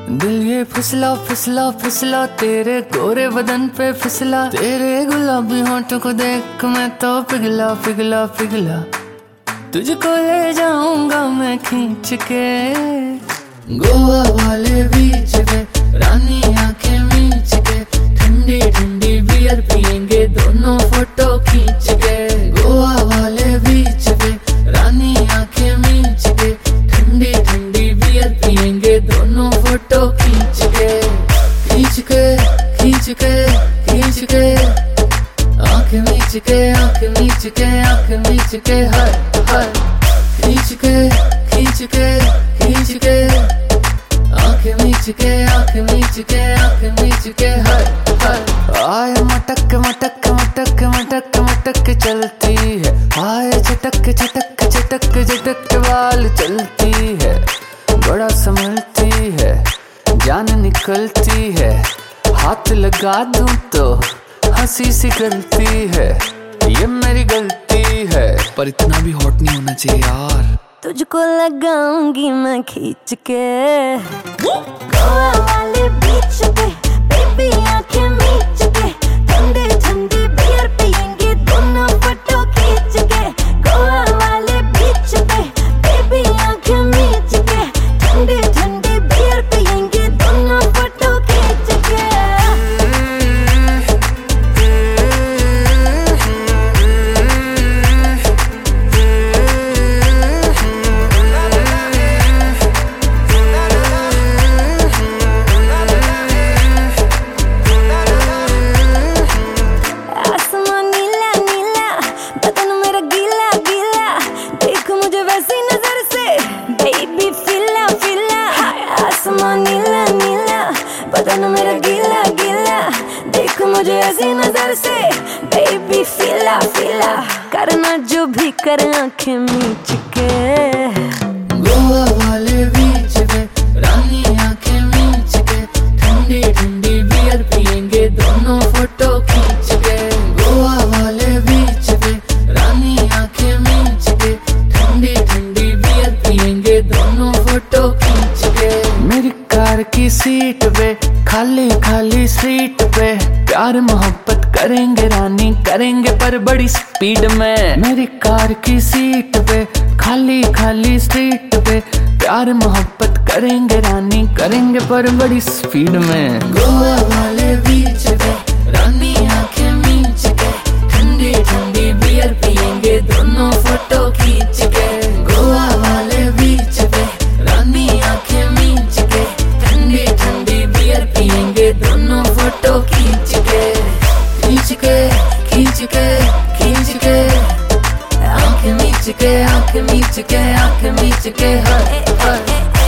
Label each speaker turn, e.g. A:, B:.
A: दिल ये फिसला फिसला फिसला तेरे गोरे बदन पे फिसला, तेरे गुलाबी होंठों को देख मैं तो पिघला पिघला पिघला। तुझको ले जाऊंगा मैं खींच के गोवा वाले बीच पे, रानी आंखें मीच के, ठंडी ठंडी बियर पियेंगे दोनों फोटो खींच के। गोवा वाले बीच पे, रानी आंखें मीच के, ठंडी ठंडी बियर पियेंगे दोनों फोटो खींच के। खींच के खींच के खींच के, आंखें मीच के आंखें मीच के आंखें मीच के, हाय हाय। खींच के खींच के खींच के, आंखें मीच के आंखें मीच के आंखें मीच के, हाय हाय। आय मटक मटक मटक मटक मटक चलती है, आय चटक चटक चटक चटक बाल चलती है। बड़ा संभलती है, जान निकलती है, हाथ लगा दूं तो हंसी सी गलती है। ये मेरी गलती है, पर इतना भी हॉट नहीं होना चाहिए यार।
B: तुझको लगाऊंगी मैं खींच के गोवा वाले बीच पे, बेबी आंखें मीच के, ठंडे ठंडे बियर पियेंगे दोनों फोटो खींच के। गोवा वाले बीच पे, बेबी आंखें मीच के, ठंडे ठंडे बियर पियेंगे दोनों फोटो खींच के। नीला नीला बदन मेरा गीला गीला, देख मुझे ऐसी नजर से बेबी फीला फीला। करना जो भी कर आंखें मीच के
A: गोवा वाले बीच पे, रानी आंखें मीच के, ठंडी ठंडी बियर पियेंगे दोनों फोटो खींच के। गोवा वाले बीच पे, रानी आंखें मीच के, ठंडी ठंडी बियर पियेंगे दोनों फोटो खींच के। मेरी कार की सीट पे, खाली खाली सीट पे, प्यार मोहब्बत करेंगे रानी करेंगे पर बड़ी स्पीड में। मेरी कार की सीट पे, खाली खाली सीट पे, प्यार मोहब्बत करेंगे रानी करेंगे पर बड़ी स्पीड में। गोवा वाले बीच पे, रानी आंखें मीच के, ठंडी ठंडी बियर पियेंगे दोनों फोटो खींच के। गोवा वाले बीच पे, रानी आंखें मीच के, ठंडी ठंडी बियर पियेंगे दोनों फोटो खींच के। खींच के खींच के खींच के, आंखें मीच के आंखें मीच के आंखें मीच के, हाय हाय।